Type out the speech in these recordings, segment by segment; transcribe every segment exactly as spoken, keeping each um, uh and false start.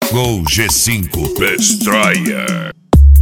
Gol G cinco Destroyer.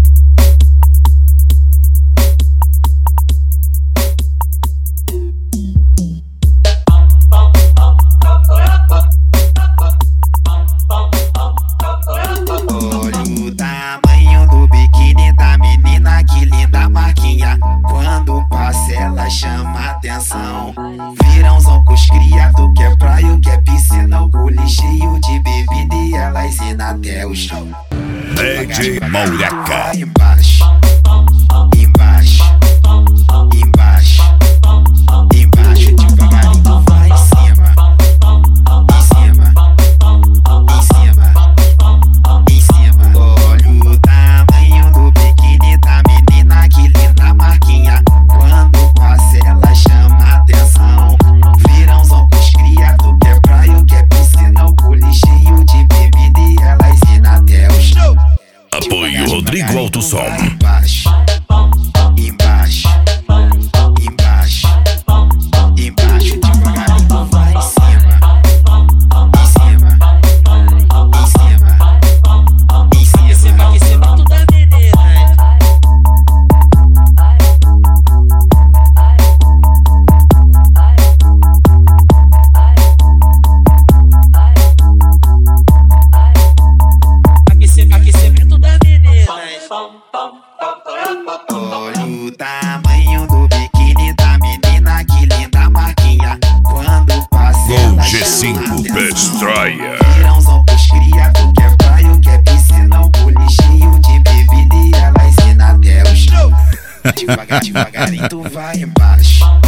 Olha o tamanho do biquíni da menina, que linda marquinha. Quando passa ela chama atenção. Virãozão com os criados, que é praia, o que é piscina. O cule cheio de bebida e elas indo até o chão. Ed Mouraca. Embaixo, embaixo, embaixo, embaixo, devagarinho vai em cima, em cima, em cima, em cima. Olha o tamanho do biquíni da menina, que linda marquinha. Quando passa ela chama atenção. Virãozão com os criados, que é praia, que é piscina. O cule cheio de bebida e elas indo até o chão. Apoio Rodrigo Alto Som. Embaixo, embaixo, embaixo, embaixo, devagarinho vai em cima, em cima, em cima, em cima. Aquecimento da menina. Aquecimento da menina. Olha o tamanho do biquíni da menina, que linda marquinha. Quando passa Gol ela G chama cinco atenção. Destroyer. Virãozão com os criados, que é praia, que é piscina. O cule cheio de bebida e elas indo até o chão. Devagar, devagarinho tu vai embaixo.